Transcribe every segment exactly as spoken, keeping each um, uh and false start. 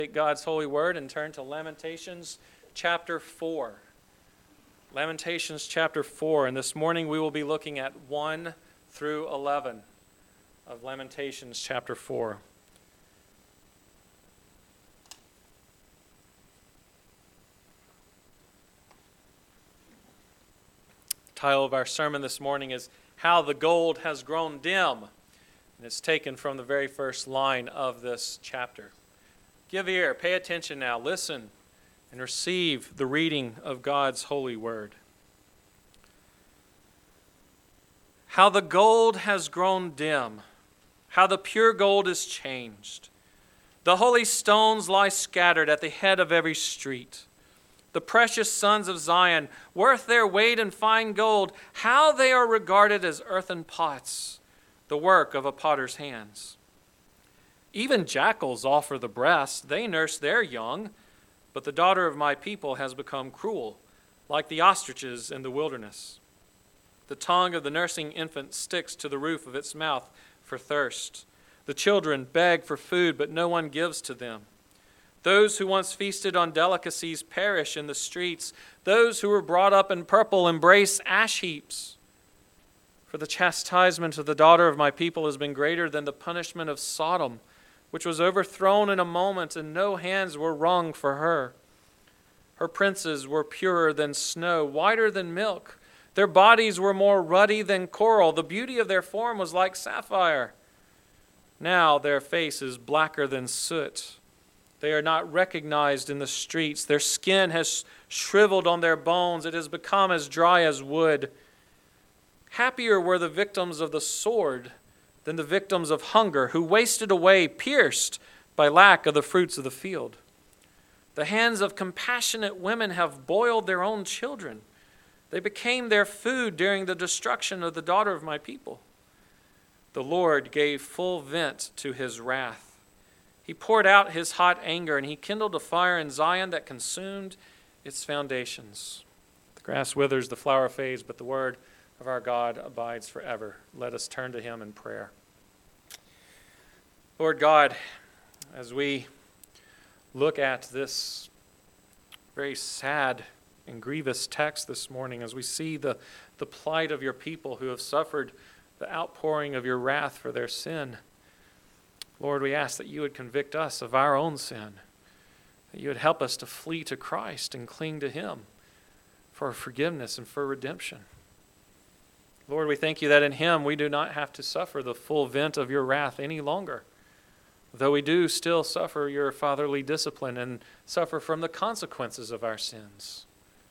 Take God's holy word and turn to Lamentations chapter four. Lamentations chapter four, and this morning we will be looking at one through eleven of Lamentations chapter four. The title of our sermon this morning is How the Gold Has Grown Dim, and it's taken from the very first line of this chapter. Give ear, pay attention now, listen, and receive the reading of God's holy word. How the gold has grown dim, how the pure gold is changed. The holy stones lie scattered at the head of every street. The precious sons of Zion, worth their weight in fine gold, how they are regarded as earthen pots, the work of a potter's hands. Even jackals offer the breast, they nurse their young, but the daughter of my people has become cruel, like the ostriches in the wilderness. The tongue of the nursing infant sticks to the roof of its mouth for thirst. The children beg for food, but no one gives to them. Those who once feasted on delicacies perish in the streets. Those who were brought up in purple embrace ash heaps. For the chastisement of the daughter of my people has been greater than the punishment of Sodom, which was overthrown in a moment, and no hands were wrung for her. Her princes were purer than snow, whiter than milk. Their bodies were more ruddy than coral. The beauty of their form was like sapphire. Now their face is blacker than soot. They are not recognized in the streets. Their skin has shriveled on their bones. It has become as dry as wood. Happier were the victims of the sword than the victims of hunger, who wasted away, pierced by lack of the fruits of the field. The hands of compassionate women have boiled their own children. They became their food during the destruction of the daughter of my people. The Lord gave full vent to his wrath. He poured out his hot anger, and he kindled a fire in Zion that consumed its foundations. The grass withers, the flower fades, but the word of our God abides forever. Let us turn to him in prayer. Lord God, as we look at this very sad and grievous text this morning, as we see the, the plight of your people who have suffered the outpouring of your wrath for their sin, Lord, we ask that you would convict us of our own sin, that you would help us to flee to Christ and cling to him for forgiveness and for redemption. Lord, we thank you that in him we do not have to suffer the full vent of your wrath any longer, though we do still suffer your fatherly discipline and suffer from the consequences of our sins.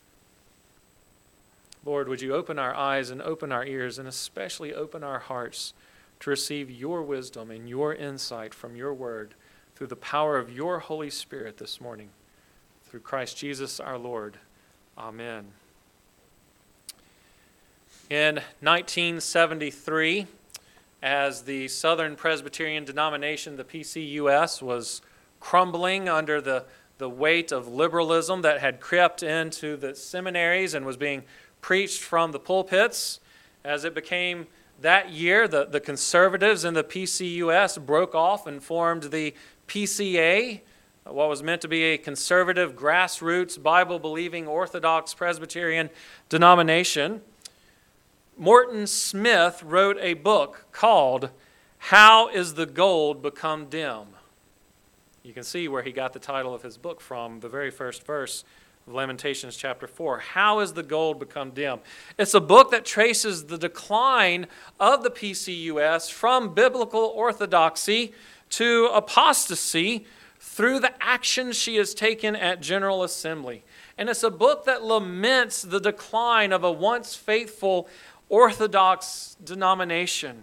Lord, would you open our eyes and open our ears and especially open our hearts to receive your wisdom and your insight from your word through the power of your Holy Spirit this morning. Through Christ Jesus our Lord. Amen. In nineteen seventy-three, as the Southern Presbyterian denomination, the P C U S, was crumbling under the, the weight of liberalism that had crept into the seminaries and was being preached from the pulpits, as it became that year, the, the conservatives in the P C U S broke off and formed the P C A, what was meant to be a conservative, grassroots, Bible-believing, Orthodox Presbyterian denomination. Morton Smith wrote a book called How is the Gold Become Dim? You can see where he got the title of his book from, the very first verse of Lamentations chapter four. How is the gold become dim? It's a book that traces the decline of the P C U S from biblical orthodoxy to apostasy through the actions she has taken at General Assembly. And it's a book that laments the decline of a once faithful Orthodox denomination.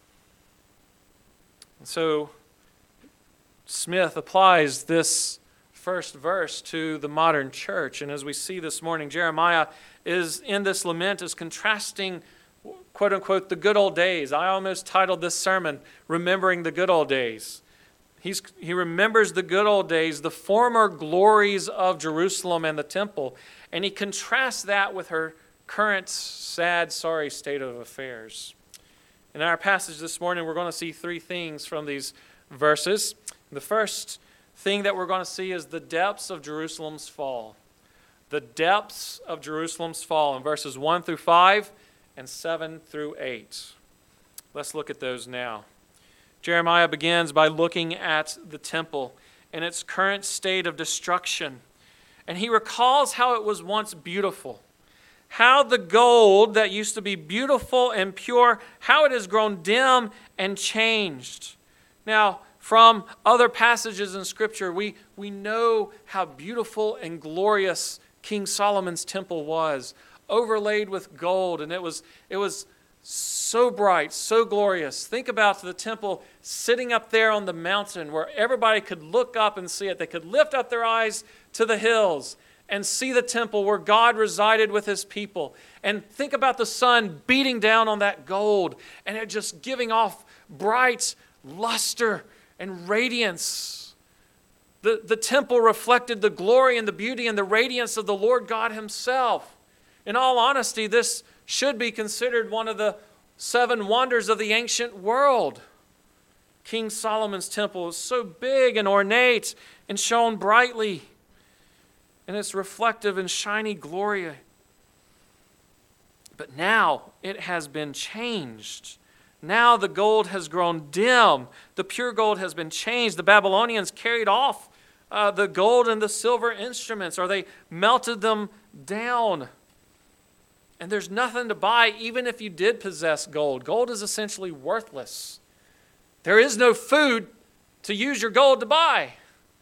And so Smith applies this first verse to the modern church. And as we see this morning, Jeremiah is in this lament is contrasting, quote unquote, the good old days. I almost titled this sermon, Remembering the Good Old Days. He's, he remembers the good old days, the former glories of Jerusalem and the temple, and he contrasts that with her current sad, sorry state of affairs. In our passage this morning, we're going to see three things from these verses. The first thing that we're going to see is the depths of Jerusalem's fall. The depths of Jerusalem's fall in verses one through five and seven through eight. Let's look at those now. Jeremiah begins by looking at the temple and its current state of destruction. And he recalls how it was once beautiful. How the gold that used to be beautiful and pure, how it has grown dim and changed. Now, from other passages in Scripture, we, we know how beautiful and glorious King Solomon's temple was, overlaid with gold, and it was, it was so bright, so glorious. Think about the temple sitting up there on the mountain where everybody could look up and see it. They could lift up their eyes to the hills and see the temple where God resided with his people. And think about the sun beating down on that gold and it just giving off bright luster and radiance. The, the temple reflected the glory and the beauty and the radiance of the Lord God himself. In all honesty, this should be considered one of the seven wonders of the ancient world. King Solomon's temple is so big and ornate and shone brightly, and it's reflective and shiny glory. But now it has been changed. Now the gold has grown dim. The pure gold has been changed. The Babylonians carried off uh, the gold and the silver instruments, or they melted them down. And there's nothing to buy even if you did possess gold. Gold is essentially worthless. There is no food to use your gold to buy.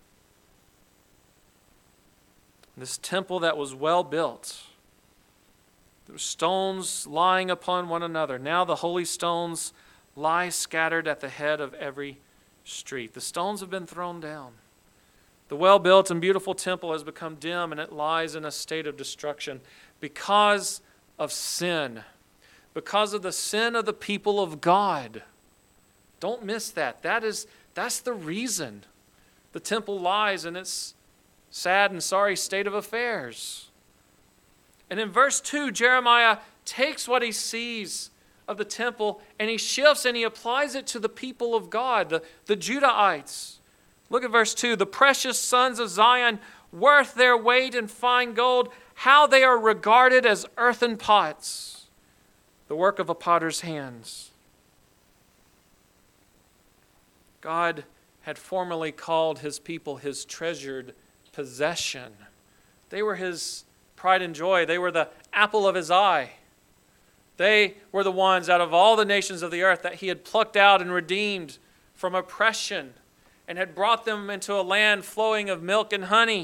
This temple that was well built, there were stones lying upon one another. Now the holy stones lie scattered at the head of every street. The stones have been thrown down. The well-built and beautiful temple has become dim, and it lies in a state of destruction because of sin, because of the sin of the people of God. Don't miss that. That is, that's the reason the temple lies in its sad and sorry state of affairs. And in verse two, Jeremiah takes what he sees of the temple and he shifts and he applies it to the people of God, the, the Judahites. Look at verse two. The precious sons of Zion, worth their weight in fine gold, how they are regarded as earthen pots, the work of a potter's hands. God had formerly called his people his treasured possession. They were his pride and joy. They were the apple of his eye. They were the ones out of all the nations of the earth that he had plucked out and redeemed from oppression and had brought them into a land flowing of milk and honey.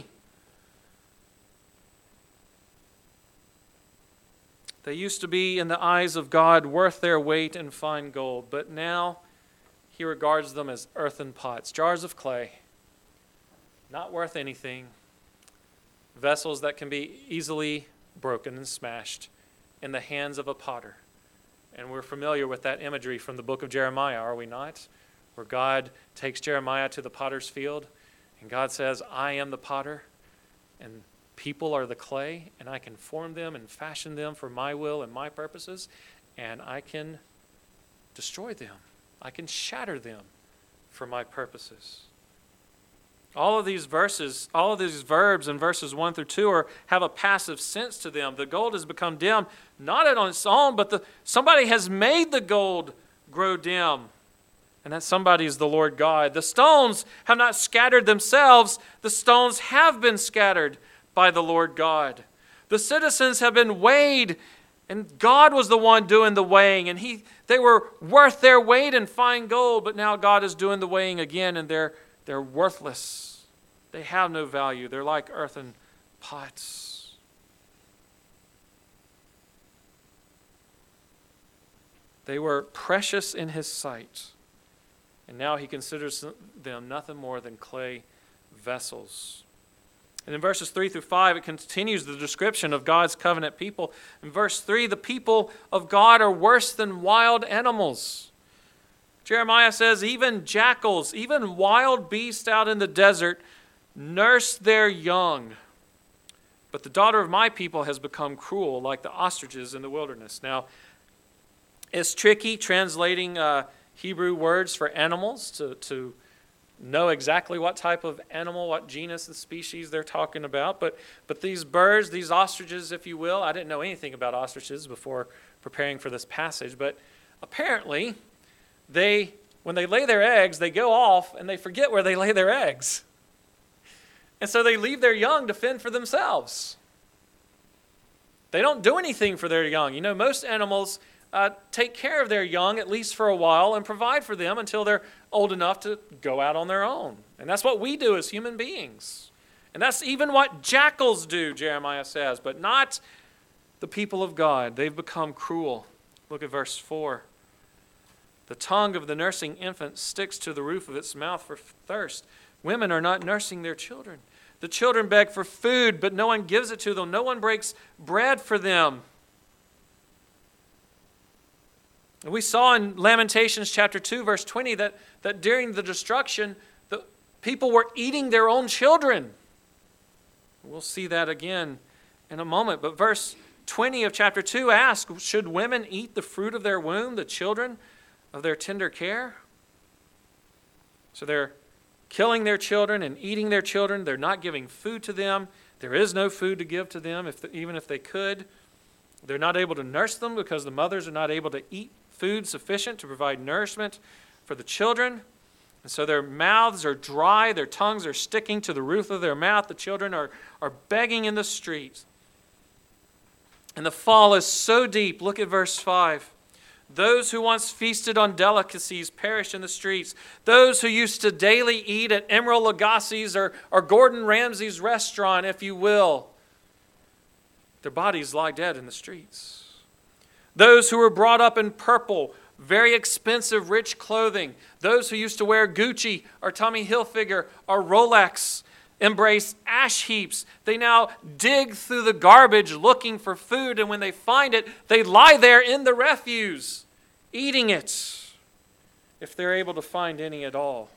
They used to be, in the eyes of God, worth their weight in fine gold, but now he regards them as earthen pots, jars of clay, not worth anything, vessels that can be easily broken and smashed in the hands of a potter. And we're familiar with that imagery from the book of Jeremiah, are we not? Where God takes Jeremiah to the potter's field, and God says, I am the potter, and people are the clay, and I can form them and fashion them for my will and my purposes, and I can destroy them. I can shatter them for my purposes. All of these verses, all of these verbs in verses one through two are, have a passive sense to them. The gold has become dim, not on its own, but the, somebody has made the gold grow dim. And that somebody is the Lord God. The stones have not scattered themselves. The stones have been scattered by the Lord God. The citizens have been weighed, and God was the one doing the weighing, and he they were worth their weight in fine gold, but now God is doing the weighing again, and they're they're worthless. They have no value. They're like earthen pots. They were precious in his sight, and now he considers them nothing more than clay vessels. And in verses three through five, it continues the description of God's covenant people. In verse three, the people of God are worse than wild animals. Jeremiah says, even jackals, even wild beasts out in the desert nurse their young. But the daughter of my people has become cruel, like the ostriches in the wilderness. Now, it's tricky translating uh, Hebrew words for animals to, to know exactly what type of animal, what genus and species they're talking about, but but these birds, these ostriches, if you will, I didn't know anything about ostriches before preparing for this passage, but apparently they, when they lay their eggs, they go off and they forget where they lay their eggs. And so they leave their young to fend for themselves. They don't do anything for their young. You know, most animals uh, take care of their young at least for a while and provide for them until they're old enough to go out on their own. And that's what we do as human beings. And that's even what jackals do, Jeremiah says, but not the people of God. They've become cruel. Look at verse four. The tongue of the nursing infant sticks to the roof of its mouth for thirst. Women are not nursing their children. The children beg for food, but no one gives it to them. No one breaks bread for them. And we saw in Lamentations chapter two, verse twenty, that, that during the destruction, the people were eating their own children. We'll see that again in a moment. But verse twenty of chapter two asks, should women eat the fruit of their womb, the children of their tender care? So they're killing their children and eating their children. They're not giving food to them. There is no food to give to them, if the, even if they could. They're not able to nurse them because the mothers are not able to eat food sufficient to provide nourishment for the children. And so their mouths are dry, their tongues are sticking to the roof of their mouth. The children are, are begging in the streets. And the fall is so deep. Look at verse five. Those who once feasted on delicacies perish in the streets. Those who used to daily eat at Emeril Lagasse's or, or Gordon Ramsay's restaurant, if you will, their bodies lie dead in the streets. Those who were brought up in purple, very expensive, rich clothing. Those who used to wear Gucci or Tommy Hilfiger or Rolex embrace ash heaps. They now dig through the garbage looking for food, and when they find it, they lie there in the refuse, eating it, if they're able to find any at all.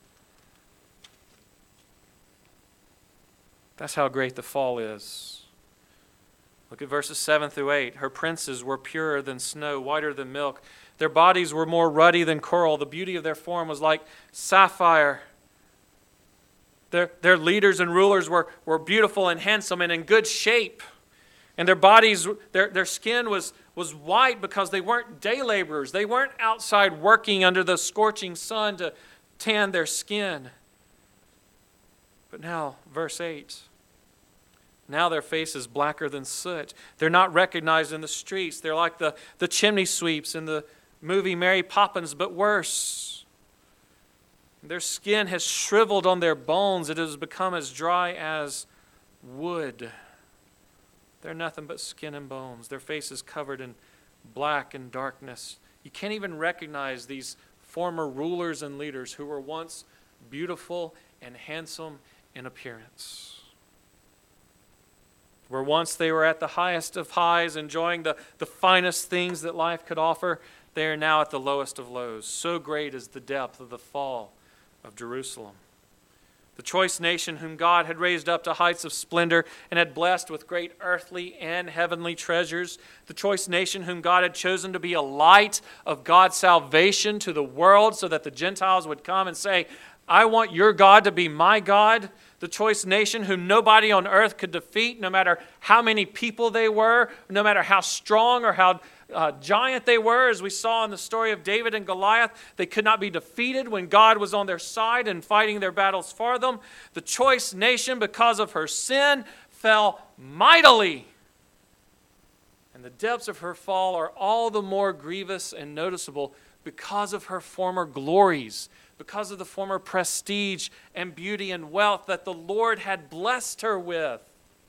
That's how great the fall is. Look at verses seven through eight. Her princes were purer than snow, whiter than milk. Their bodies were more ruddy than coral. The beauty of their form was like sapphire. Their, their leaders and rulers were, were beautiful and handsome and in good shape. And their bodies, their, their skin was, was white because they weren't day laborers. They weren't outside working under the scorching sun to tan their skin. But now, verse eight. Now their face is blacker than soot. They're not recognized in the streets. They're like the, the chimney sweeps in the movie Mary Poppins, but worse. Their skin has shriveled on their bones. It has become as dry as wood. They're nothing but skin and bones. Their face is covered in black and darkness. You can't even recognize these former rulers and leaders who were once beautiful and handsome in appearance. Where once they were at the highest of highs, enjoying the, the finest things that life could offer, they are now at the lowest of lows. So great is the depth of the fall of Jerusalem. The choice nation whom God had raised up to heights of splendor and had blessed with great earthly and heavenly treasures. The choice nation whom God had chosen to be a light of God's salvation to the world so that the Gentiles would come and say, I want your God to be my God. The choice nation whom nobody on earth could defeat, no matter how many people they were, no matter how strong or how uh, giant they were, as we saw in the story of David and Goliath. They could not be defeated when God was on their side and fighting their battles for them. The choice nation, because of her sin, fell mightily. And the depths of her fall are all the more grievous and noticeable because of her former glories, because of the former prestige and beauty and wealth that the Lord had blessed her with.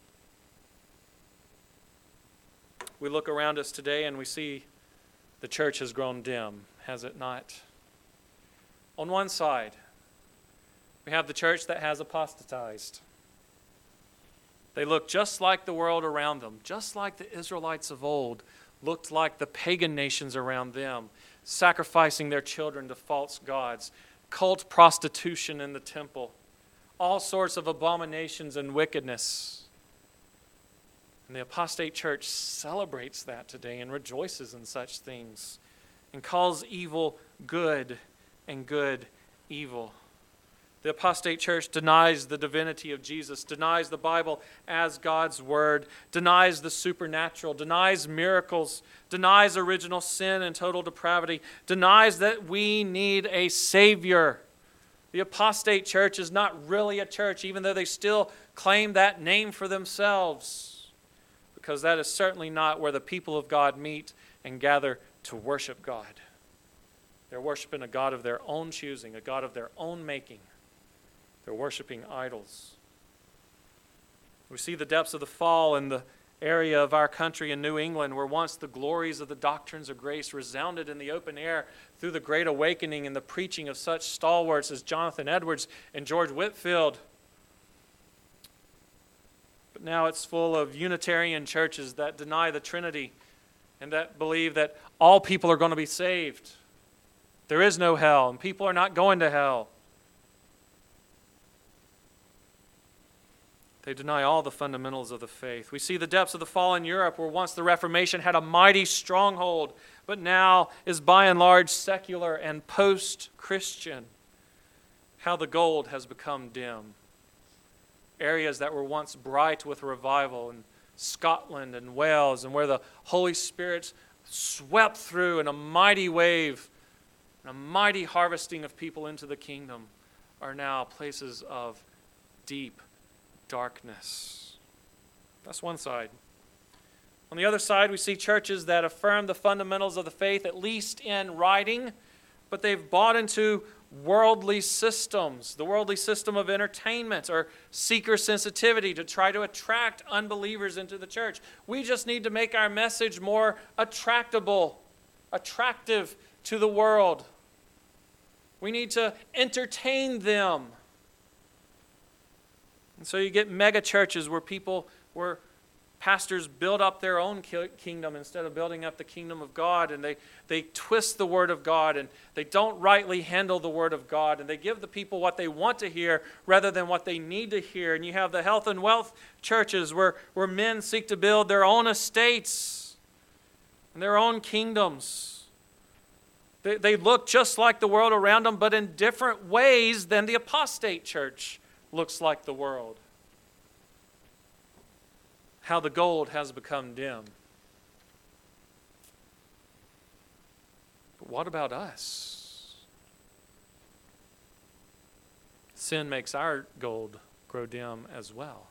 We look around us today and we see the church has grown dim, has it not? On one side, we have the church that has apostatized. They look just like the world around them, just like the Israelites of old looked like the pagan nations around them, sacrificing their children to false gods, cult prostitution in the temple, all sorts of abominations and wickedness. And the apostate church celebrates that today and rejoices in such things and calls evil good and good evil. The apostate church denies the divinity of Jesus, denies the Bible as God's word, denies the supernatural, denies miracles, denies original sin and total depravity, denies that we need a Savior. The apostate church is not really a church, even though they still claim that name for themselves, because that is certainly not where the people of God meet and gather to worship God. They're worshiping a God of their own choosing, a God of their own making. They're worshiping idols. We see the depths of the fall in the area of our country in New England, where once the glories of the doctrines of grace resounded in the open air through the Great Awakening and the preaching of such stalwarts as Jonathan Edwards and George Whitefield. But now it's full of Unitarian churches that deny the Trinity and that believe that all people are going to be saved. There is no hell, and people are not going to hell. They deny all the fundamentals of the faith. We see the depths of the fall in Europe, where once the Reformation had a mighty stronghold, but now is by and large secular and post-Christian. How the gold has become dim. Areas that were once bright with revival in Scotland and Wales, and where the Holy Spirit swept through in a mighty wave, and a mighty harvesting of people into the kingdom, are now places of deep darkness. That's one side. On the other side, we see churches that affirm the fundamentals of the faith, at least in writing, but they've bought into worldly systems, the worldly system of entertainment or seeker sensitivity to try to attract unbelievers into the church. We just need to make our message more attractable, attractive to the world. We need to entertain them. And so you get mega churches where people, where pastors build up their own kingdom instead of building up the kingdom of God, and they, they twist the word of God, and they don't rightly handle the word of God, and they give the people what they want to hear rather than what they need to hear. And you have the health and wealth churches where, where men seek to build their own estates and their own kingdoms. They, they look just like the world around them, but in different ways than the apostate church looks like the world. How the gold has become dim. But what about us? Sin makes our gold grow dim as well.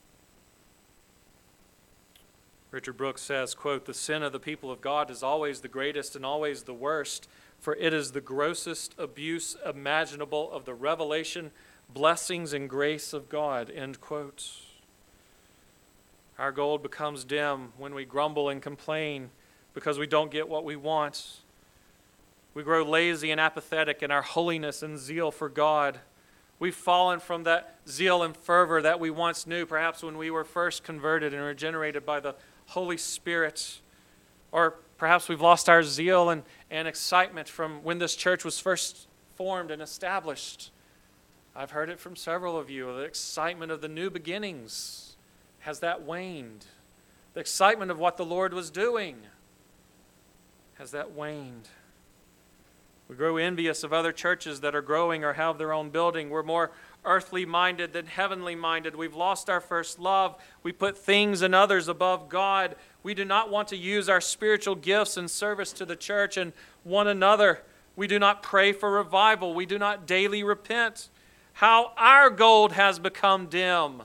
Richard Brooks says, quote, "The sin of the people of God is always the greatest and always the worst, for it is the grossest abuse imaginable of the revelation, blessings, and grace of God," end quote. Our gold becomes dim when we grumble and complain because we don't get what we want. We grow lazy and apathetic in our holiness and zeal for God. We've fallen from that zeal and fervor that we once knew, perhaps when we were first converted and regenerated by the Holy Spirit. Or perhaps we've lost our zeal and, and excitement from when this church was first formed and established. I've heard it from several of you, the excitement of the new beginnings. Has that waned? The excitement of what the Lord was doing, has that waned? We grow envious of other churches that are growing or have their own building. We're more earthly minded than heavenly minded. We've lost our first love. We put things and others above God. We do not want to use our spiritual gifts in service to the church and one another. We do not pray for revival. We do not daily repent. How our gold has become dim.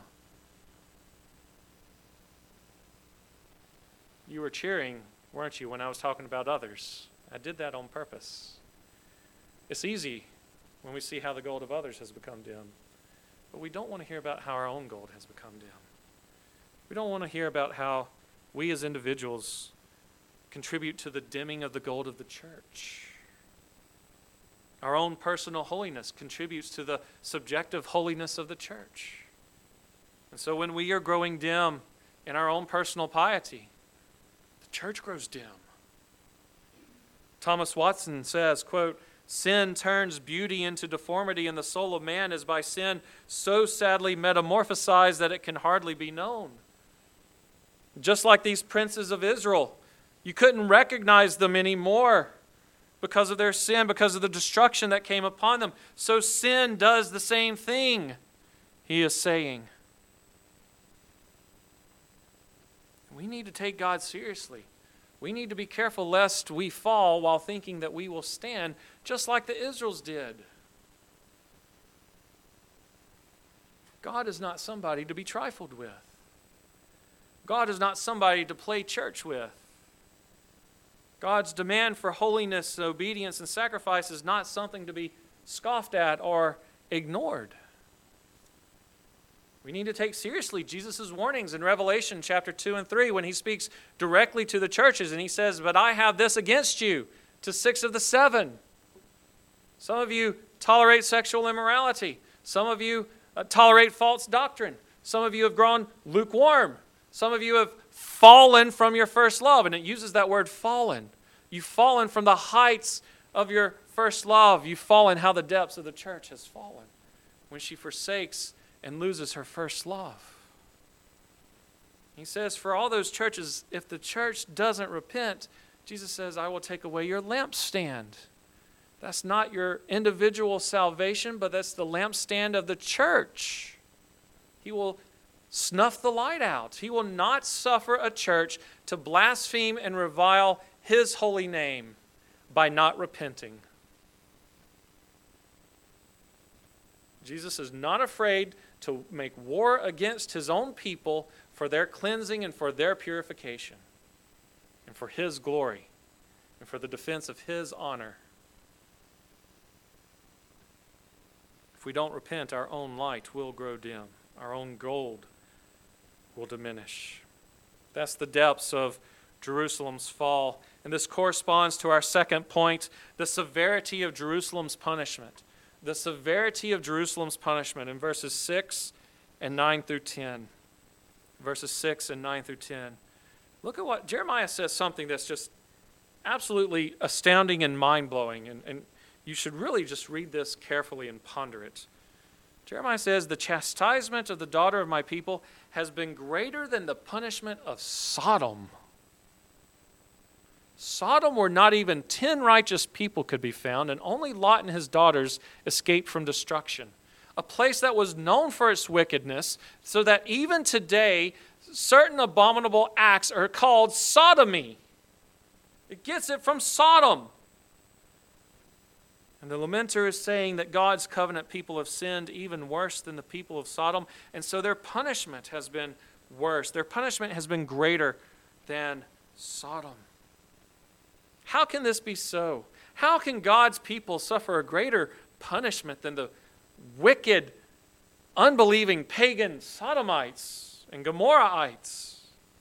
You were cheering, weren't you, when I was talking about others? I did that on purpose. It's easy when we see how the gold of others has become dim. But we don't want to hear about how our own gold has become dim. We don't want to hear about how we as individuals contribute to the dimming of the gold of the church. Our own personal holiness contributes to the subjective holiness of the church. And so when we are growing dim in our own personal piety, the church grows dim. Thomas Watson says, quote, "Sin turns beauty into deformity, and the soul of man is by sin so sadly metamorphosized that it can hardly be known." Just like these princes of Israel, you couldn't recognize them anymore. because of their sin, because of the destruction that came upon them. So sin does the same thing, he is saying. We need to take God seriously. We need to be careful lest we fall while thinking that we will stand, just like the Israels did. God is not somebody to be trifled with. God is not somebody to play church with. God's demand for holiness, obedience, and sacrifice is not something to be scoffed at or ignored. We need to take seriously Jesus' warnings in Revelation chapter two and three when he speaks directly to the churches and he says, "But I have this against you," to six of the seven. Some of you tolerate sexual immorality. Some of you uh, tolerate false doctrine. Some of you have grown lukewarm. Some of you have fallen from your first love, and it uses that word fallen. You've fallen from the heights of your first love. You've fallen how the depths of the church has fallen when she forsakes and loses her first love. He says, for all those churches, if the church doesn't repent, Jesus says, I will take away your lampstand. That's not your individual salvation, but that's the lampstand of the church. He will snuff the light out. He will not suffer a church to blaspheme and revile his holy name by not repenting. Jesus is not afraid to make war against his own people for their cleansing and for their purification and for his glory and for the defense of his honor. If we don't repent, our own light will grow dim. Our own gold will diminish. That's the depths of Jerusalem's fall. And this corresponds to our second point, the severity of Jerusalem's punishment. The severity of Jerusalem's punishment in verses six and nine through ten. Verses six and nine through ten. Look at what Jeremiah says, something that's just absolutely astounding and mind-blowing. And, and you should really just read this carefully and ponder it. Jeremiah says, the chastisement of the daughter of my people has been greater than the punishment of Sodom. Sodom, where not even ten righteous people could be found, and only Lot and his daughters escaped from destruction. A place that was known for its wickedness, so that even today, certain abominable acts are called sodomy. It gets it from Sodom. And the lamenter is saying that God's covenant people have sinned even worse than the people of Sodom, and so their punishment has been worse. Their punishment has been greater than Sodom. How can this be so? How can God's people suffer a greater punishment than the wicked, unbelieving, pagan Sodomites and Gomorrahites?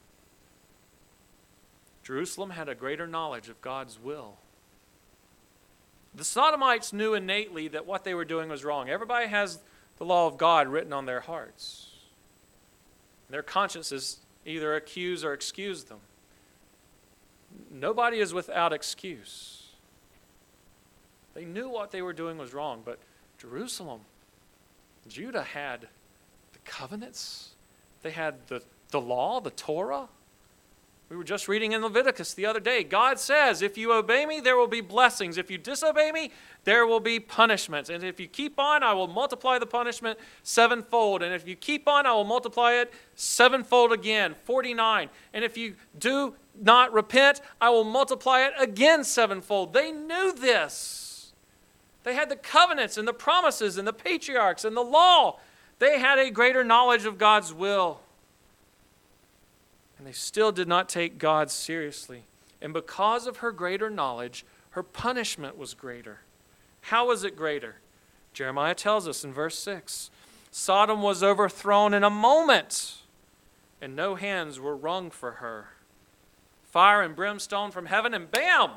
Jerusalem had a greater knowledge of God's will. The Sodomites knew innately that what they were doing was wrong. Everybody has the law of God written on their hearts. Their consciences either accuse or excuse them. Nobody is without excuse. They knew what they were doing was wrong, but Jerusalem, Judah had the covenants. They had the, the law, the Torah. We were just reading in Leviticus the other day. God says, if you obey me, there will be blessings. If you disobey me, there will be punishments. And if you keep on, I will multiply the punishment sevenfold. And if you keep on, I will multiply it sevenfold again, forty-nine. And if you do not repent, I will multiply it again sevenfold. They knew this. They had the covenants and the promises and the patriarchs and the law. They had a greater knowledge of God's will. And they still did not take God seriously. And because of her greater knowledge, her punishment was greater. How was it greater? Jeremiah tells us in verse six, Sodom was overthrown in a moment, and no hands were wrung for her. Fire and brimstone from heaven, and bam!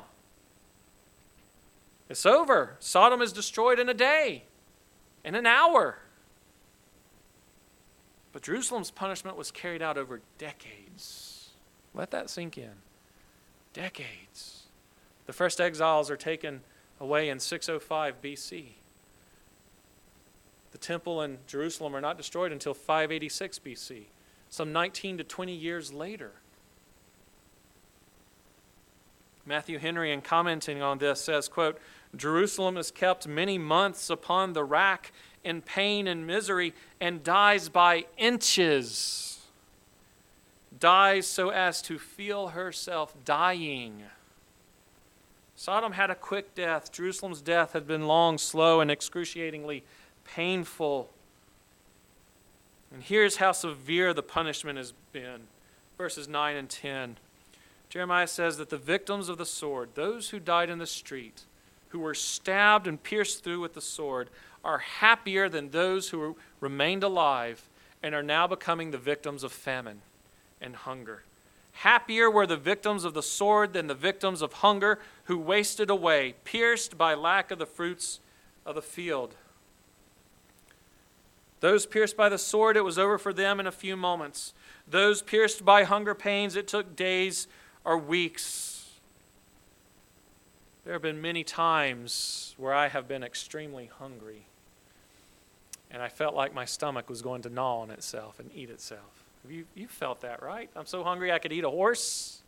It's over. Sodom is destroyed in a day, in an hour. But Jerusalem's punishment was carried out over decades. Let that sink in. Decades. The first exiles are taken away in six oh five B C. The temple in Jerusalem are not destroyed until five eighty-six B C, some nineteen to twenty years later. Matthew Henry, in commenting on this, says, quote, Jerusalem is kept many months upon the rack in pain and misery and dies by inches. Dies so as to feel herself dying. Sodom had a quick death. Jerusalem's death had been long, slow, and excruciatingly painful. And here's how severe the punishment has been. Verses nine and ten. Jeremiah says that the victims of the sword, those who died in the street, who were stabbed and pierced through with the sword, are happier than those who remained alive and are now becoming the victims of famine and hunger. Happier were the victims of the sword than the victims of hunger who wasted away, pierced by lack of the fruits of the field. Those pierced by the sword, it was over for them in a few moments. Those pierced by hunger pains, it took days or weeks. There have been many times where I have been extremely hungry, and I felt like my stomach was going to gnaw on itself and eat itself. Have you, you felt that, right? I'm so hungry I could eat a horse.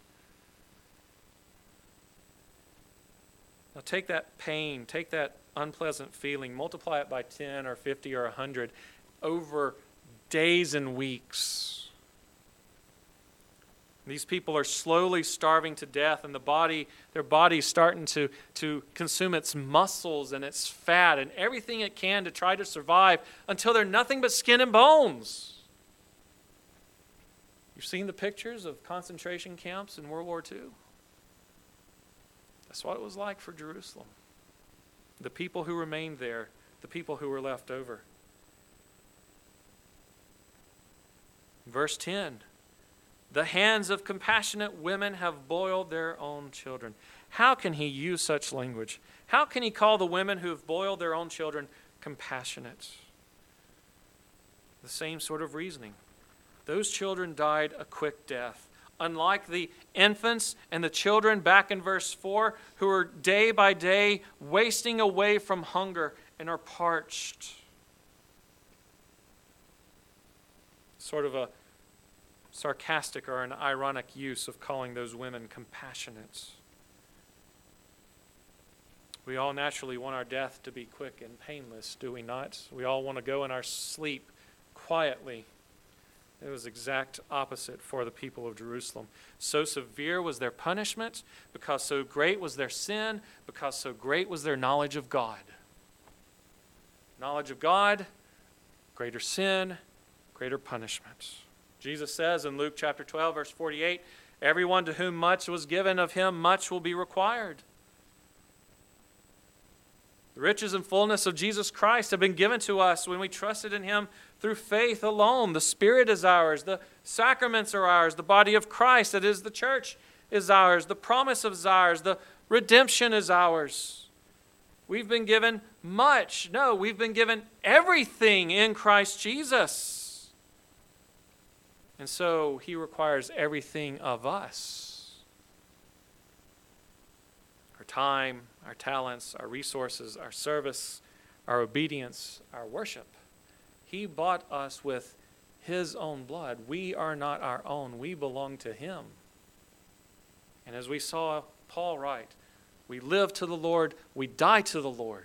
Now take that pain, take that unpleasant feeling, multiply it by ten or fifty or one hundred over days and weeks. These people are slowly starving to death, and the body, their body's starting to, to consume its muscles and its fat and everything it can to try to survive until they're nothing but skin and bones. You've seen the pictures of concentration camps in World War Two? That's what it was like for Jerusalem. The people who remained there, the people who were left over. Verse ten. The hands of compassionate women have boiled their own children. How can he use such language? How can he call the women who have boiled their own children compassionate? The same sort of reasoning. Those children died a quick death. Unlike the infants and the children back in verse four, who are day by day wasting away from hunger and are parched. Sort of a sarcastic or an ironic use of calling those women compassionate. We all naturally want our death to be quick and painless, do we not? We all want to go in our sleep quietly. It was exact opposite for the people of Jerusalem. So severe was their punishment, because so great was their sin, because so great was their knowledge of God. Knowledge of God, greater sin, greater punishment. Jesus says in Luke chapter twelve, verse forty-eight, everyone to whom much was given, of him much will be required. The riches and fullness of Jesus Christ have been given to us when we trusted in him through faith alone. The Spirit is ours. The sacraments are ours. The body of Christ, that is the church, is ours. The promise is ours. The redemption is ours. We've been given much. No, we've been given everything in Christ Jesus. And so he requires everything of us. Our time, our talents, our resources, our service, our obedience, our worship. He bought us with his own blood. We are not our own. We belong to him. And as we saw Paul write, we live to the Lord, we die to the Lord.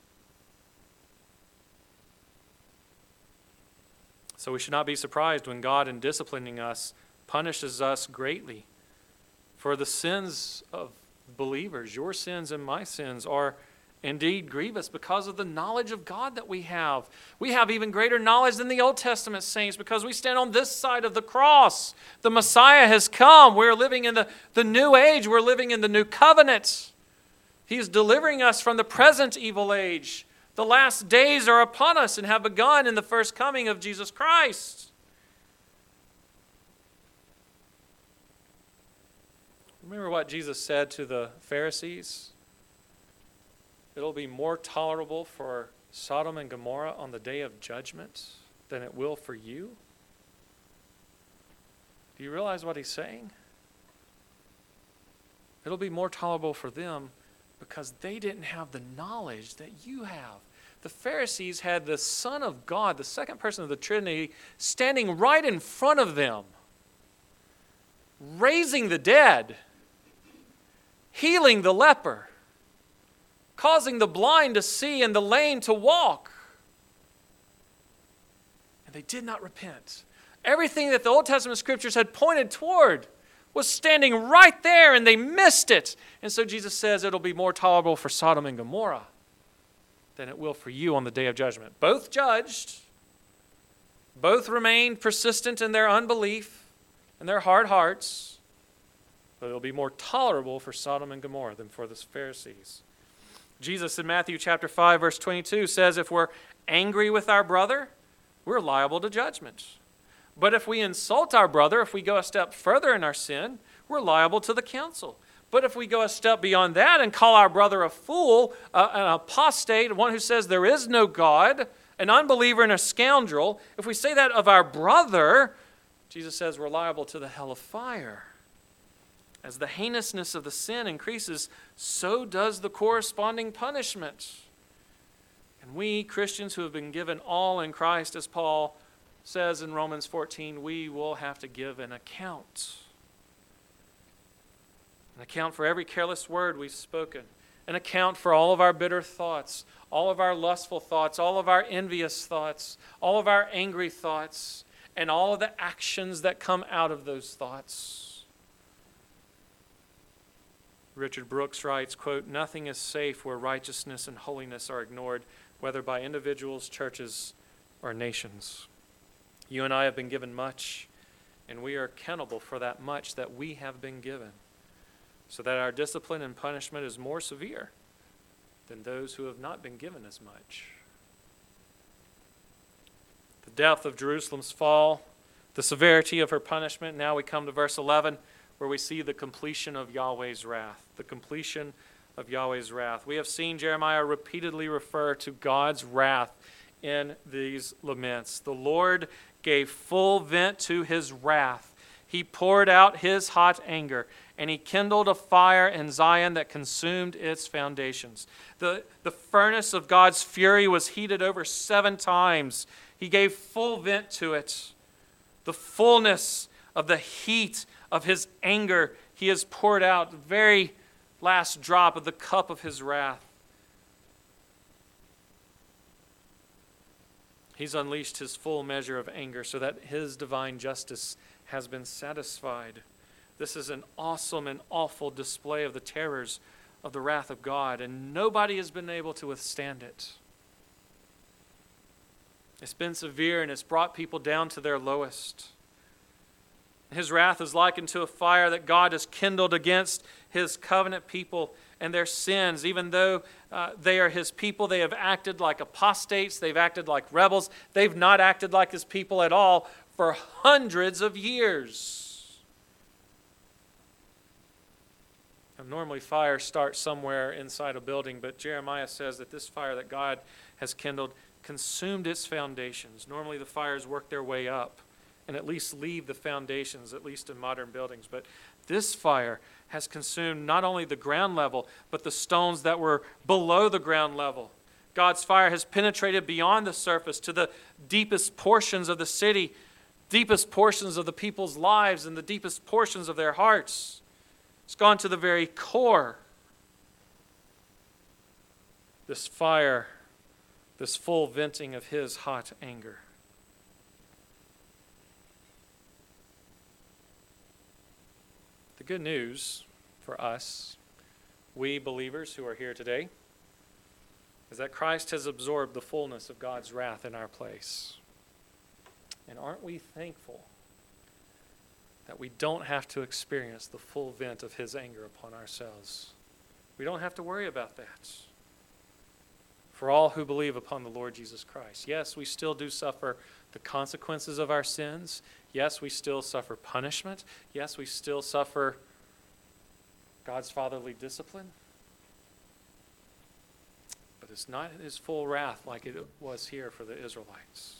So we should not be surprised when God, in disciplining us, punishes us greatly. For the sins of believers, your sins and my sins, are indeed grievous because of the knowledge of God that we have. We have even greater knowledge than the Old Testament saints because we stand on this side of the cross. The Messiah has come. We're living in the, the new age. We're living in the new covenant. He's delivering us from the present evil age. The last days are upon us and have begun in the first coming of Jesus Christ. Remember what Jesus said to the Pharisees? It'll be more tolerable for Sodom and Gomorrah on the day of judgment than it will for you. Do you realize what he's saying? It'll be more tolerable for them because they didn't have the knowledge that you have. The Pharisees had the Son of God, the second person of the Trinity, standing right in front of them, raising the dead. healing the leper, causing the blind to see and the lame to walk. And they did not repent. Everything that the Old Testament scriptures had pointed toward was standing right there, and they missed it. And so Jesus says it'll be more tolerable for Sodom and Gomorrah than it will for you on the day of judgment. Both judged, both remained persistent in their unbelief and their hard hearts, but it'll be more tolerable for Sodom and Gomorrah than for the Pharisees. Jesus in Matthew chapter five, verse twenty-two says, if we're angry with our brother, we're liable to judgment. But if we insult our brother, if we go a step further in our sin, we're liable to the council. But if we go a step beyond that and call our brother a fool, uh, an apostate, one who says there is no God, an unbeliever and a scoundrel, if we say that of our brother, Jesus says we're liable to the hell of fire. As the heinousness of the sin increases, so does the corresponding punishment. And we, Christians who have been given all in Christ, as Paul says in Romans fourteen, we will have to give an account. An account for every careless word we've spoken. An account for all of our bitter thoughts, all of our lustful thoughts, all of our envious thoughts, all of our angry thoughts, and all of the actions that come out of those thoughts. Richard Brooks writes, quote, nothing is safe where righteousness and holiness are ignored, whether by individuals, churches, or nations. You and I have been given much, and we are accountable for that much that we have been given, so that our discipline and punishment is more severe than those who have not been given as much. The depth of Jerusalem's fall, the severity of her punishment. Now we come to verse eleven, where we see the completion of Yahweh's wrath. The completion of Yahweh's wrath. We have seen Jeremiah repeatedly refer to God's wrath in these laments. The Lord gave full vent to his wrath. He poured out his hot anger, and he kindled a fire in Zion that consumed its foundations. The, the furnace of God's fury was heated over seven times. He gave full vent to it. The fullness of the heat of his anger he has poured out, the very last drop of the cup of his wrath. He's unleashed his full measure of anger so that his divine justice has been satisfied. This is an awesome and awful display of the terrors of the wrath of God, and nobody has been able to withstand it. It's been severe, and it's brought people down to their lowest. His wrath is likened to a fire that God has kindled against his covenant people and their sins. Even though uh, they are his people, they have acted like apostates, they've acted like rebels, they've not acted like his people at all for hundreds of years. And normally fire starts somewhere inside a building, but Jeremiah says that this fire that God has kindled consumed its foundations. Normally the fires work their way up and at least leave the foundations, at least in modern buildings. But this fire has consumed not only the ground level, but the stones that were below the ground level. God's fire has penetrated beyond the surface to the deepest portions of the city, deepest portions of the people's lives, and the deepest portions of their hearts. It's gone to the very core. This fire, this full venting of his hot anger. The good news for us, we believers who are here today, is that Christ has absorbed the fullness of God's wrath in our place. And aren't we thankful that we don't have to experience the full vent of his anger upon ourselves? We don't have to worry about that. For all who believe upon the Lord Jesus Christ. Yes, we still do suffer the consequences of our sins. Yes, we still suffer punishment. Yes, we still suffer God's fatherly discipline. But it's not his full wrath like it was here for the Israelites.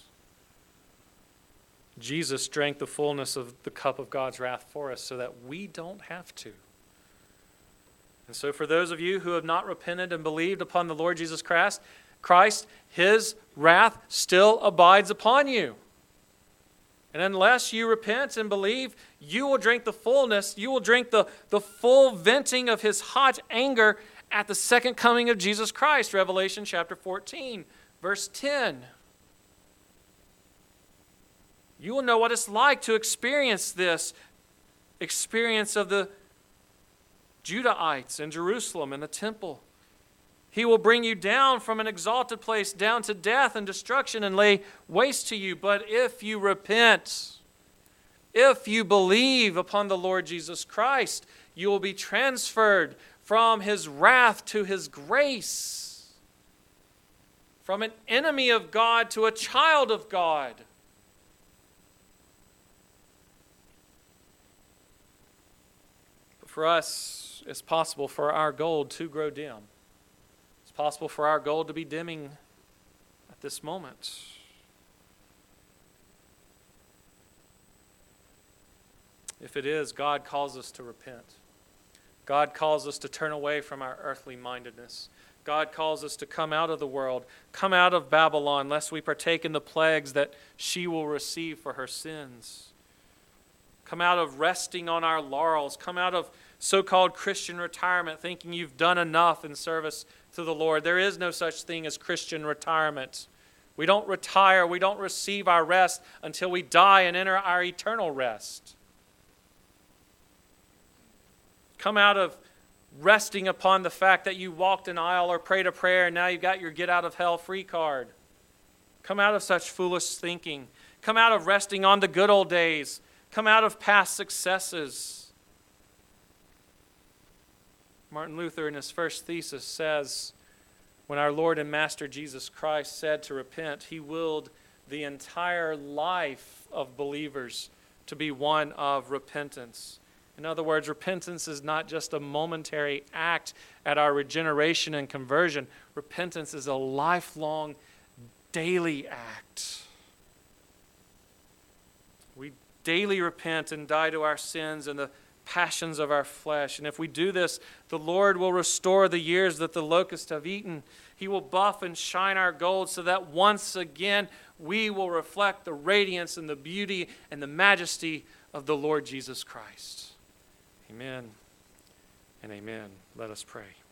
Jesus drank the fullness of the cup of God's wrath for us so that we don't have to. And so for those of you who have not repented and believed upon the Lord Jesus Christ, Christ, his wrath still abides upon you. And unless you repent and believe, you will drink the fullness, you will drink the, the full venting of his hot anger at the second coming of Jesus Christ. Revelation chapter fourteen, verse ten. You will know what it's like to experience this experience of the Judahites in Jerusalem in the temple. He will bring you down from an exalted place down to death and destruction and lay waste to you. But if you repent, if you believe upon the Lord Jesus Christ, you will be transferred from his wrath to his grace, from an enemy of God to a child of God. But for us, it's possible for our gold to grow dim. It's possible for our gold to be dimming at this moment. If it is, God calls us to repent. God calls us to turn away from our earthly mindedness. God calls us to come out of the world, come out of Babylon, lest we partake in the plagues that she will receive for her sins. Come out of resting on our laurels. Come out of so-called Christian retirement, thinking you've done enough in service to the Lord. There is no such thing as Christian retirement. We don't retire, we don't receive our rest until we die and enter our eternal rest. Come out of resting upon the fact that you walked an aisle or prayed a prayer and now you've got your get out of hell free card. Come out of such foolish thinking. Come out of resting on the good old days. Come out of past successes. Martin Luther, in his first thesis, says, when our Lord and Master Jesus Christ said to repent, he willed the entire life of believers to be one of repentance. In other words, repentance is not just a momentary act at our regeneration and conversion. Repentance is a lifelong, daily act. We daily repent and die to our sins and the passions of our flesh. And if we do this, the Lord will restore the years that the locusts have eaten. He will buff and shine our gold so that once again we will reflect the radiance and the beauty and the majesty of the Lord Jesus Christ. Amen and amen. Let us pray.